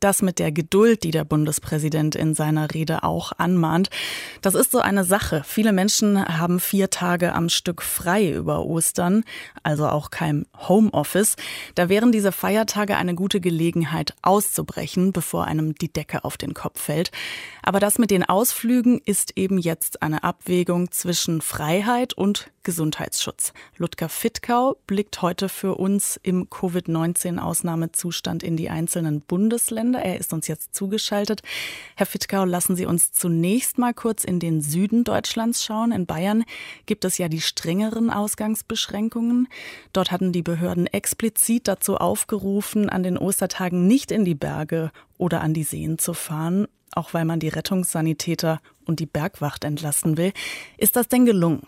das mit der Geduld, die der Bundespräsident in seiner Rede auch anmahnt. Das ist so eine Sache. Viele Menschen haben 4 Tage am Stück frei über Ostern, also auch kein Homeoffice. Da wären diese Feiertage eine gute Gelegenheit, auszubrechen, bevor einem die Decke auf den Kopf fällt. Aber das mit den Ausflügen ist eben jetzt eine Abwägung zwischen Freiheit und Gesundheitsschutz. Ludger Fittkau blickt heute für uns im Covid-19-Ausnahmezustand in die einzelnen Bundesländer. Er ist uns jetzt zugeschaltet. Herr Fittkau, lassen Sie uns zunächst mal kurz in den Süden Deutschlands schauen. In Bayern gibt es ja die strengeren Ausgangsbeschränkungen. Dort hatten die Behörden explizit dazu aufgerufen, an den Ostertagen nicht in die Berge oder an die Seen zu fahren, auch weil man die Rettungssanitäter und die Bergwacht entlasten will. Ist das denn gelungen?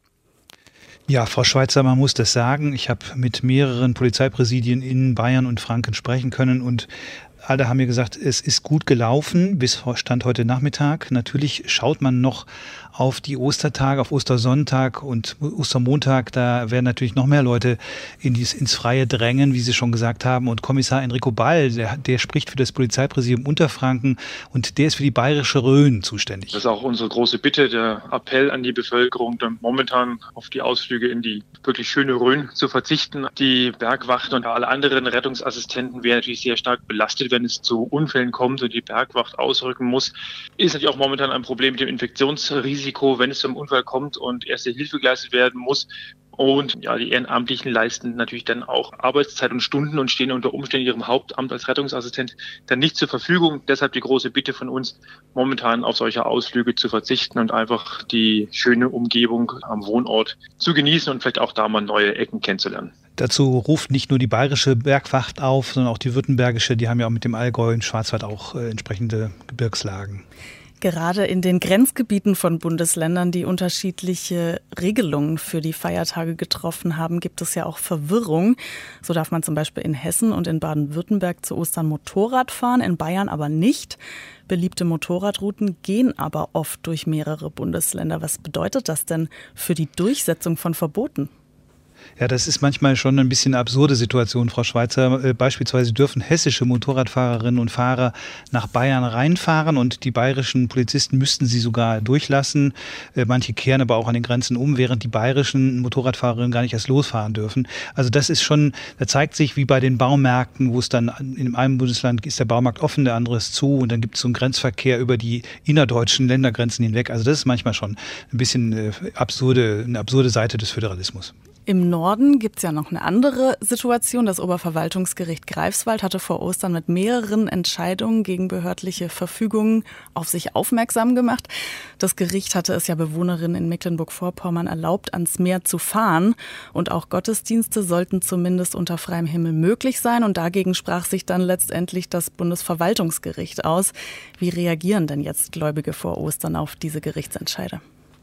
Ja, Frau Schweitzer, man muss das sagen. Ich habe mit mehreren Polizeipräsidien in Bayern und Franken sprechen können und alle haben mir gesagt, es ist gut gelaufen bis Stand heute Nachmittag. Natürlich schaut man noch auf die Ostertage, auf Ostersonntag und Ostermontag. Da werden natürlich noch mehr Leute ins Freie drängen, wie Sie schon gesagt haben. Und Kommissar Enrico Ball, der spricht für das Polizeipräsidium Unterfranken und der ist für die bayerische Rhön zuständig. Das ist auch unsere große Bitte, der Appell an die Bevölkerung, dann momentan auf die Ausflüge in die wirklich schöne Rhön zu verzichten. Die Bergwacht und alle anderen Rettungsassistenten werden natürlich sehr stark belastet, wenn es zu Unfällen kommt und die Bergwacht ausrücken muss. Ist natürlich auch momentan ein Problem mit dem Infektionsrisiko, wenn es zum Unfall kommt und erste Hilfe geleistet werden muss. Und ja, die Ehrenamtlichen leisten natürlich dann auch Arbeitszeit und Stunden und stehen unter Umständen ihrem Hauptamt als Rettungsassistent dann nicht zur Verfügung. Deshalb die große Bitte von uns, momentan auf solche Ausflüge zu verzichten und einfach die schöne Umgebung am Wohnort zu genießen und vielleicht auch da mal neue Ecken kennenzulernen. Dazu ruft nicht nur die bayerische Bergwacht auf, sondern auch die württembergische. Die haben ja auch mit dem Allgäu und Schwarzwald auch entsprechende Gebirgslagen. Gerade in den Grenzgebieten von Bundesländern, die unterschiedliche Regelungen für die Feiertage getroffen haben, gibt es ja auch Verwirrung. So darf man zum Beispiel in Hessen und in Baden-Württemberg zu Ostern Motorrad fahren, in Bayern aber nicht. Beliebte Motorradrouten gehen aber oft durch mehrere Bundesländer. Was bedeutet das denn für die Durchsetzung von Verboten? Ja, das ist manchmal schon ein bisschen eine absurde Situation, Frau Schweitzer. Beispielsweise dürfen hessische Motorradfahrerinnen und Fahrer nach Bayern reinfahren und die bayerischen Polizisten müssten sie sogar durchlassen. Manche kehren aber auch an den Grenzen um, während die bayerischen Motorradfahrerinnen gar nicht erst losfahren dürfen. Also das ist schon, da zeigt sich wie bei den Baumärkten, wo es dann in einem Bundesland ist der Baumarkt offen, der andere ist zu und dann gibt es so einen Grenzverkehr über die innerdeutschen Ländergrenzen hinweg. Also das ist manchmal schon ein bisschen eine absurde Seite des Föderalismus. Im Norden gibt es ja noch eine andere Situation. Das Oberverwaltungsgericht Greifswald hatte vor Ostern mit mehreren Entscheidungen gegen behördliche Verfügungen auf sich aufmerksam gemacht. Das Gericht hatte es ja Bewohnerinnen in Mecklenburg-Vorpommern erlaubt, ans Meer zu fahren. Und auch Gottesdienste sollten zumindest unter freiem Himmel möglich sein. Und dagegen sprach sich dann letztendlich das Bundesverwaltungsgericht aus. Wie reagieren denn jetzt Gläubige vor Ostern auf diese Gerichtsentscheide?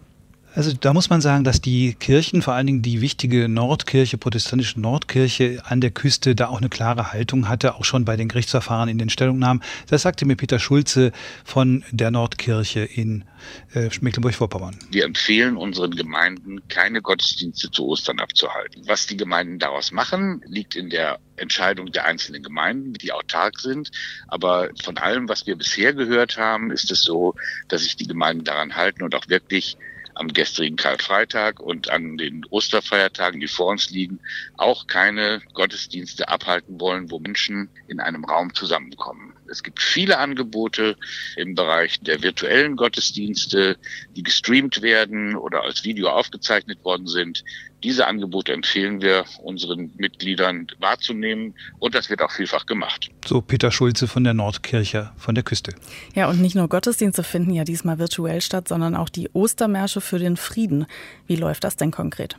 Also da muss man sagen, dass die Kirchen, vor allen Dingen die wichtige Nordkirche, protestantische Nordkirche an der Küste, da auch eine klare Haltung hatte, auch schon bei den Gerichtsverfahren in den Stellungnahmen. Das sagte mir Peter Schulze von der Nordkirche in Mecklenburg-Vorpommern. Wir empfehlen unseren Gemeinden, keine Gottesdienste zu Ostern abzuhalten. Was die Gemeinden daraus machen, liegt in der Entscheidung der einzelnen Gemeinden, die autark sind. Aber von allem, was wir bisher gehört haben, ist es so, dass sich die Gemeinden daran halten und auch wirklich am gestrigen Karfreitag und an den Osterfeiertagen, die vor uns liegen, auch keine Gottesdienste abhalten wollen, wo Menschen in einem Raum zusammenkommen. Es gibt viele Angebote im Bereich der virtuellen Gottesdienste, die gestreamt werden oder als Video aufgezeichnet worden sind. Diese Angebote empfehlen wir unseren Mitgliedern wahrzunehmen und das wird auch vielfach gemacht. So Peter Schulze von der Nordkirche von der Küste. Ja, und nicht nur Gottesdienste finden ja diesmal virtuell statt, sondern auch die Ostermärsche für den Frieden. Wie läuft das denn konkret?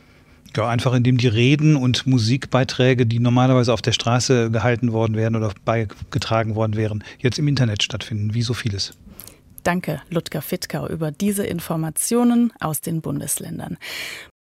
Ja, einfach indem die Reden und Musikbeiträge, die normalerweise auf der Straße gehalten worden wären oder beigetragen worden wären, jetzt im Internet stattfinden, wie so vieles. Danke, Ludger Fittkau, über diese Informationen aus den Bundesländern.